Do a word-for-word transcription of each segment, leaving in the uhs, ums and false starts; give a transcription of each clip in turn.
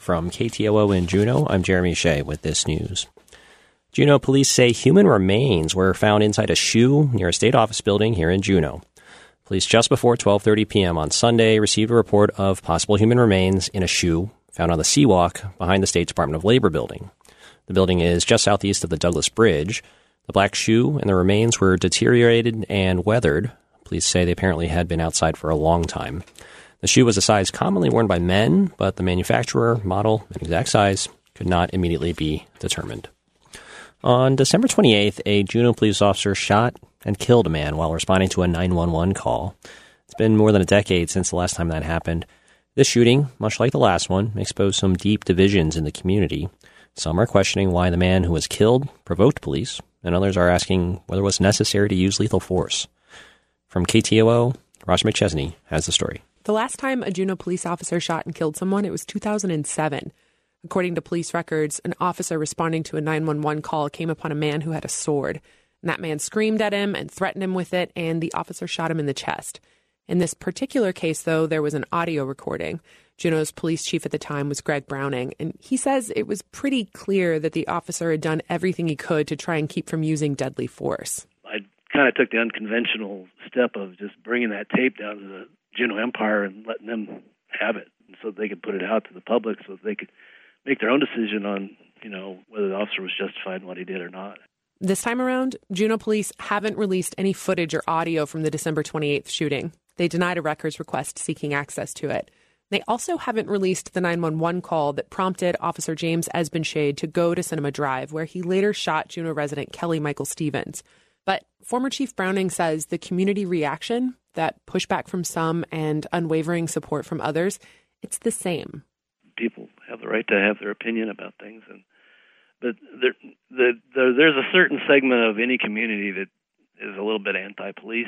From K T O O in Juneau, I'm Jeremy Shea with this news. Juneau police say human remains were found inside a shoe near a state office building here in Juneau. Police just before twelve thirty p.m. on Sunday received a report of possible human remains in a shoe found on the Seawalk behind the State Department of Labor building. The building is just southeast of the Douglas Bridge. The black shoe and the remains were deteriorated and weathered. Police say they apparently had been outside for a long time. The shoe was a size commonly worn by men, but the manufacturer, model, and exact size could not immediately be determined. On December twenty-eighth, a Juneau police officer shot and killed a man while responding to a nine one one call. It's been more than a decade since the last time that happened. This shooting, much like the last one, exposed some deep divisions in the community. Some are questioning why the man who was killed provoked police, and others are asking whether it was necessary to use lethal force. From K T O O, Rosh McChesney has the story. The last time a Juneau police officer shot and killed someone, it was two thousand seven. According to police records, an officer responding to a nine one one call came upon a man who had a sword. And that man screamed at him and threatened him with it, and the officer shot him in the chest. In this particular case, though, there was an audio recording. Juneau's police chief at the time was Greg Browning, and he says it was pretty clear that the officer had done everything he could to try and keep from using deadly force. I kind of took the unconventional step of just bringing that tape down to the Juneau Empire and letting them have it so they could put it out to the public so they could make their own decision on, you know, whether the officer was justified in what he did or not. This time around, Juneau police haven't released any footage or audio from the December twenty-eighth shooting. They denied a records request seeking access to it. They also haven't released the nine one one call that prompted Officer James Esbenshade to go to Cinema Drive, where he later shot Juneau resident Kelly Michael Stevens. But former Chief Browning says the community reaction, that pushback from some and unwavering support from others, it's the same. People have the right to have their opinion about things, and but there, the, the, there's a certain segment of any community that is a little bit anti-police,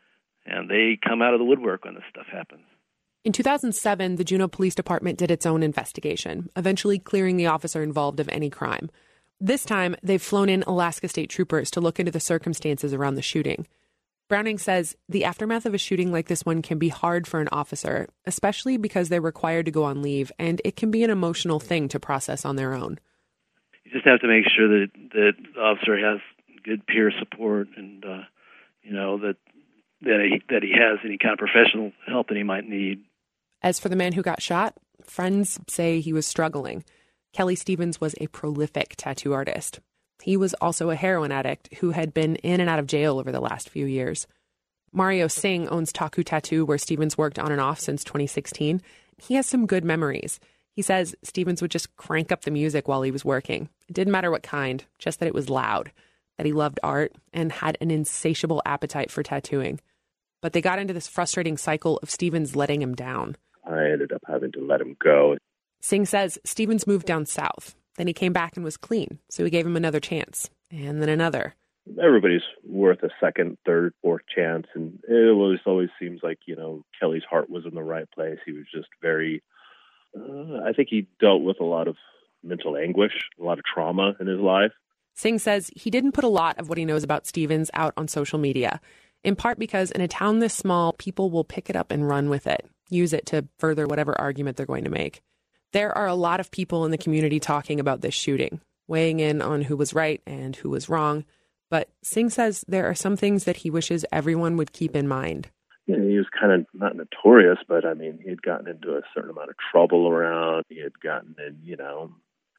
and they come out of the woodwork when this stuff happens. In two thousand seven, the Juneau Police Department did its own investigation, eventually clearing the officer involved of any crime. This time, they've flown in Alaska State Troopers to look into the circumstances around the shooting. Browning says the aftermath of a shooting like this one can be hard for an officer, especially because they're required to go on leave, and it can be an emotional thing to process on their own. You just have to make sure that, that the officer has good peer support and, uh, you know, that that he, that he has any kind of professional help that he might need. As for the man who got shot, friends say he was struggling. Kelly Stevens was a prolific tattoo artist. He was also a heroin addict who had been in and out of jail over the last few years. Mario Singh owns Taku Tattoo, where Stevens worked on and off since twenty sixteen. He has some good memories. He says Stevens would just crank up the music while he was working. It didn't matter what kind, just that it was loud, that he loved art and had an insatiable appetite for tattooing. But they got into this frustrating cycle of Stevens letting him down. I ended up having to let him go. Singh says Stevens moved down south. Then he came back and was clean, so he gave him another chance, and then another. Everybody's worth a second, third, fourth chance, and it always, always seems like, you know, Kelly's heart was in the right place. He was just very, uh, I think he dealt with a lot of mental anguish, a lot of trauma in his life. Singh says he didn't put a lot of what he knows about Stevens out on social media, in part because in a town this small, people will pick it up and run with it, use it to further whatever argument they're going to make. There are a lot of people in the community talking about this shooting, weighing in on who was right and who was wrong. But Singh says there are some things that he wishes everyone would keep in mind. You know, he was kind of not notorious, but I mean, he had gotten into a certain amount of trouble around. He had gotten in, you know,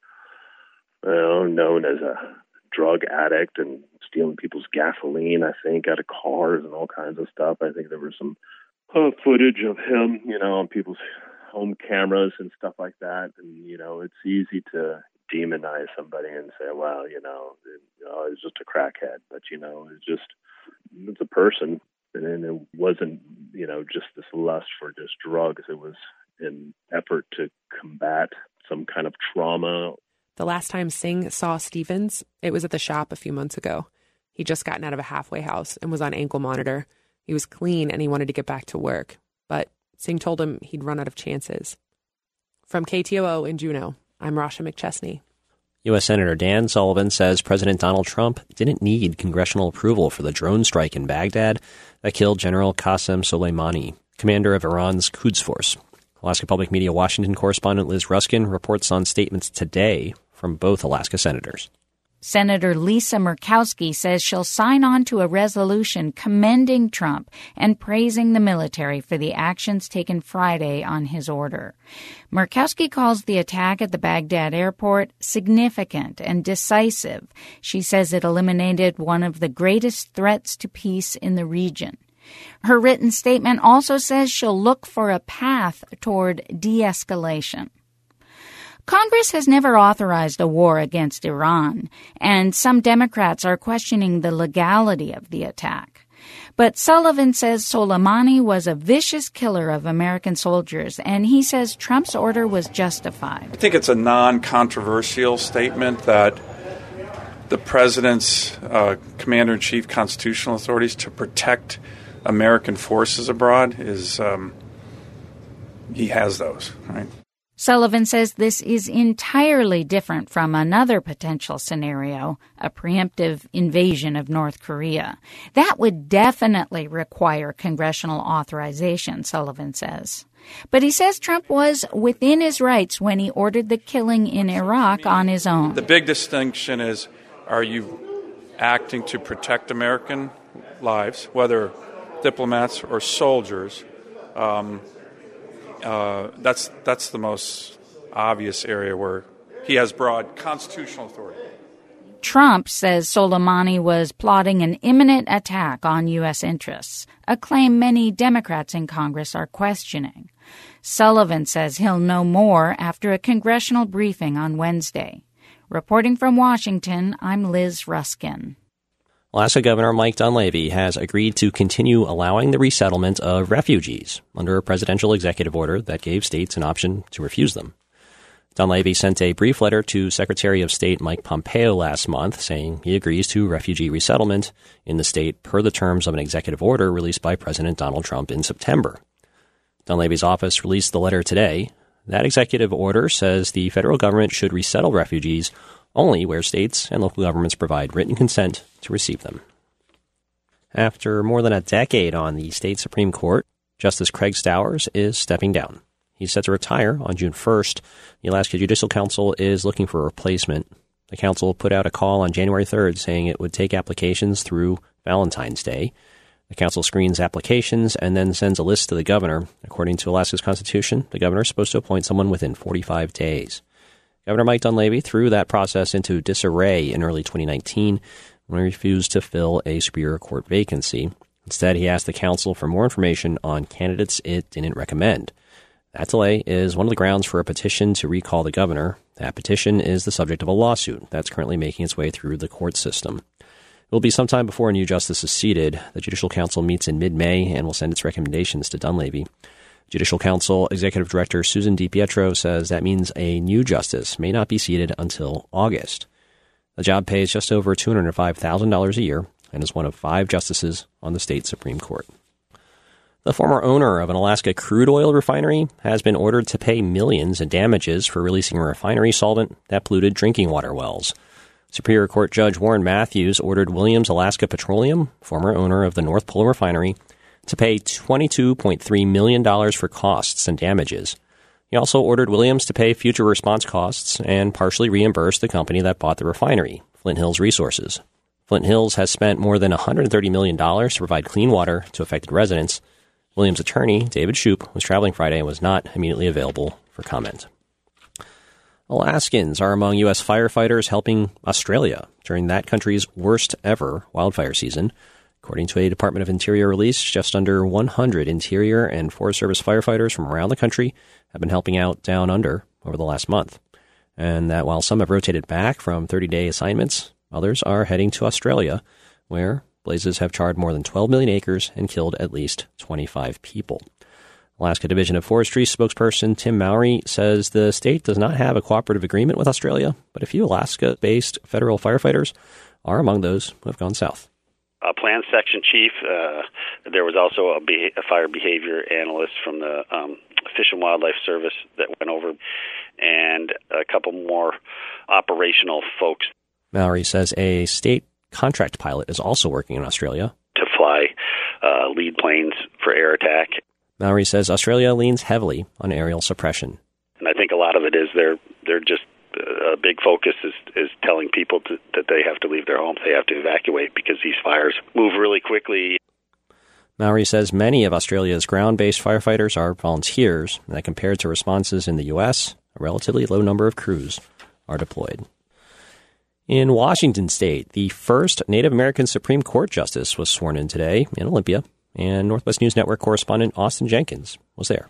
well, known as a drug addict and stealing people's gasoline, I think, out of cars and all kinds of stuff. I think there was some uh, footage of him, you know, on people's home cameras and stuff like that. And, you know, it's easy to demonize somebody and say, well, you know, it, oh, it's just a crackhead. But, you know, it's just, it's a person. And it wasn't, you know, just this lust for just drugs. It was an effort to combat some kind of trauma. The last time Singh saw Stevens, it was at the shop a few months ago. He'd just gotten out of a halfway house and was on ankle monitor. He was clean and he wanted to get back to work. But Singh told him he'd run out of chances. From K T O O in Juneau, I'm Rasha McChesney. U S Senator Dan Sullivan says President Donald Trump didn't need congressional approval for the drone strike in Baghdad that killed General Qasem Soleimani, commander of Iran's Quds Force. Alaska Public Media Washington correspondent Liz Ruskin reports on statements today from both Alaska senators. Senator Lisa Murkowski says she'll sign on to a resolution commending Trump and praising the military for the actions taken Friday on his order. Murkowski calls the attack at the Baghdad airport significant and decisive. She says it eliminated one of the greatest threats to peace in the region. Her written statement also says she'll look for a path toward de-escalation. Congress has never authorized a war against Iran, and some Democrats are questioning the legality of the attack. But Sullivan says Soleimani was a vicious killer of American soldiers, and he says Trump's order was justified. I think it's a non-controversial statement that the president's uh, commander-in-chief constitutional authorities to protect American forces abroad is, um, he has those, right? Sullivan says this is entirely different from another potential scenario, a preemptive invasion of North Korea. That would definitely require congressional authorization, Sullivan says. But he says Trump was within his rights when he ordered the killing in Iraq on his own. The big distinction is, are you acting to protect American lives, whether diplomats or soldiers? Um, Uh, that's that's the most obvious area where he has broad constitutional authority. Trump says Soleimani was plotting an imminent attack on U S interests, a claim many Democrats in Congress are questioning. Sullivan says he'll know more after a congressional briefing on Wednesday. Reporting from Washington, I'm Liz Ruskin. Alaska Governor Mike Dunleavy has agreed to continue allowing the resettlement of refugees under a presidential executive order that gave states an option to refuse them. Dunleavy sent a brief letter to Secretary of State Mike Pompeo last month saying he agrees to refugee resettlement in the state per the terms of an executive order released by President Donald Trump in September. Dunleavy's office released the letter today. That executive order says the federal government should resettle refugees only where states and local governments provide written consent to receive them. After more than a decade on the state Supreme Court, Justice Craig Stowers is stepping down. He's set to retire on June first. The Alaska Judicial Council is looking for a replacement. The council put out a call on January third saying it would take applications through Valentine's Day. The council screens applications and then sends a list to the governor. According to Alaska's Constitution, the governor is supposed to appoint someone within forty-five days. Governor Mike Dunleavy threw that process into disarray in early twenty nineteen when he refused to fill a Superior Court vacancy. Instead, he asked the council for more information on candidates it didn't recommend. That delay is one of the grounds for a petition to recall the governor. That petition is the subject of a lawsuit that's currently making its way through the court system. It will be sometime before a new justice is seated. The Judicial Council meets in mid-May and will send its recommendations to Dunleavy. Judicial Council Executive Director Susan DiPietro says that means a new justice may not be seated until August. The job pays just over two hundred five thousand dollars a year and is one of five justices on the state Supreme Court. The former owner of an Alaska crude oil refinery has been ordered to pay millions in damages for releasing a refinery solvent that polluted drinking water wells. Superior Court Judge Warren Matthews ordered Williams Alaska Petroleum, former owner of the North Pole Refinery, to pay twenty-two point three million dollars for costs and damages. He also ordered Williams to pay future response costs and partially reimburse the company that bought the refinery, Flint Hills Resources. Flint Hills has spent more than one hundred thirty million dollars to provide clean water to affected residents. Williams' attorney, David Shoup, was traveling Friday and was not immediately available for comment. Alaskans are among U S firefighters helping Australia during that country's worst ever wildfire season. According to a Department of Interior release, just under one hundred Interior and Forest Service firefighters from around the country have been helping out down under over the last month. And that while some have rotated back from thirty-day assignments, others are heading to Australia, where blazes have charred more than twelve million acres and killed at least twenty-five people. Alaska Division of Forestry spokesperson Tim Mowry says the state does not have a cooperative agreement with Australia, but a few Alaska-based federal firefighters are among those who have gone south. A plan section chief. Uh, there was also a, be- a fire behavior analyst from the um, Fish and Wildlife Service that went over, and a couple more operational folks. Mallory says a state contract pilot is also working in Australia to fly uh, lead planes for air attack. Mallory says Australia leans heavily on aerial suppression. And I think a lot of it is they're they're just uh, a big focus is, is telling people to, that they have to leave their homes, they have to evacuate because these fires move really quickly. Mallory says many of Australia's ground-based firefighters are volunteers, and that compared to responses in the U S, a relatively low number of crews are deployed. In Washington state, the first Native American Supreme Court justice was sworn in today in Olympia, and Northwest News Network correspondent Austin Jenkins was there.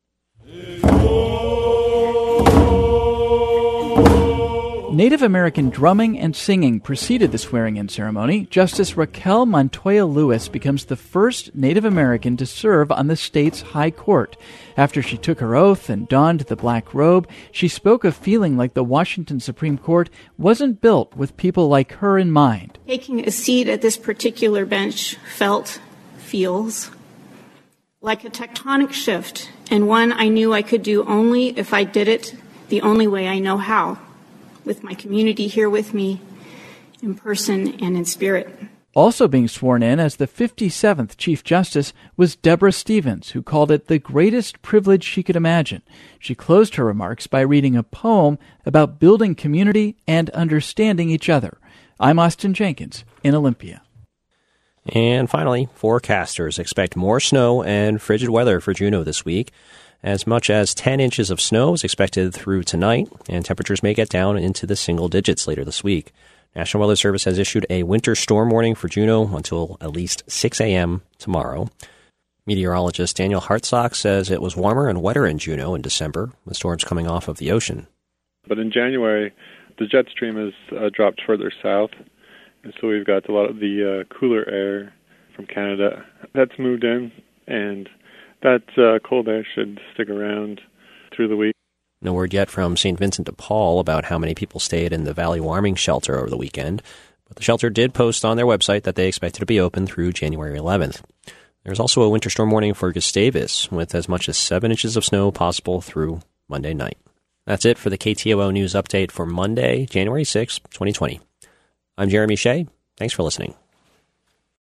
Native American drumming and singing preceded the swearing-in ceremony. Justice Raquel Montoya Lewis becomes the first Native American to serve on the state's high court. After she took her oath and donned the black robe, she spoke of feeling like the Washington Supreme Court wasn't built with people like her in mind. Taking a seat at this particular bench felt, feels, like a tectonic shift, and one I knew I could do only if I did it the only way I know how, with my community here with me, in person and in spirit. Also being sworn in as the fifty-seventh Chief Justice was Deborah Stevens, who called it the greatest privilege she could imagine. She closed her remarks by reading a poem about building community and understanding each other. I'm Austin Jenkins in Olympia. And finally, forecasters expect more snow and frigid weather for Juneau this week. As much as ten inches of snow is expected through tonight, and temperatures may get down into the single digits later this week. National Weather Service has issued a winter storm warning for Juneau until at least six a.m. tomorrow. Meteorologist Daniel Hartsock says it was warmer and wetter in Juneau in December, with storms coming off of the ocean. But in January, the jet stream has uh, dropped further south, and so we've got a lot of the uh, cooler air from Canada that's moved in, and that uh, cold air should stick around through the week. No word yet from Saint Vincent de Paul about how many people stayed in the Valley Warming Shelter over the weekend, but the shelter did post on their website that they expected to be open through January eleventh. There's also a winter storm warning for Gustavus, with as much as seven inches of snow possible through Monday night. That's it for the K T O O News Update for Monday, January sixth, twenty twenty. I'm Jeremy Shea. Thanks for listening.